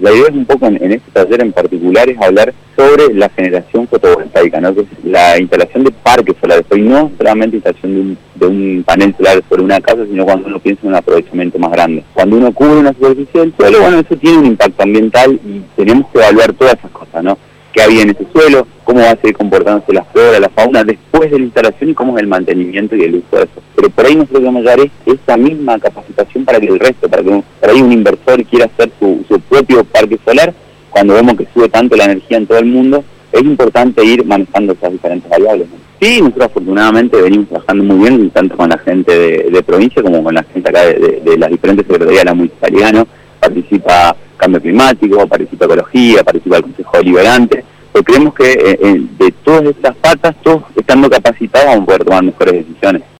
La idea es un poco en este taller en particular es hablar sobre la generación fotovoltaica, ¿no? Que es la instalación de parques solares, y no solamente instalación de un panel solar sobre una casa, sino cuando uno piensa en un aprovechamiento más grande. Cuando uno cubre una superficie del suelo, bueno, eso tiene un impacto ambiental y tenemos que evaluar todas esas cosas, ¿no? Qué había en ese suelo, cómo va a seguir comportándose la flora, la fauna después de la instalación y cómo es el mantenimiento y el uso de eso. Pero por ahí nosotros vamos a dar esa misma capacitación para que el resto, para que por ahí un inversor quiera hacer su propio parque solar, cuando vemos que sube tanto la energía en todo el mundo, es importante ir manejando esas diferentes variables, ¿no? Sí, nosotros afortunadamente venimos trabajando muy bien, tanto con la gente de provincia como con la gente acá de las diferentes secretarías de la municipalidad, ¿no? Participa Cambio Climático, participa Ecología, participa el Consejo Deliberante, pero creemos que de todas estas patas, todos estando capacitados vamos a poder tomar mejores decisiones.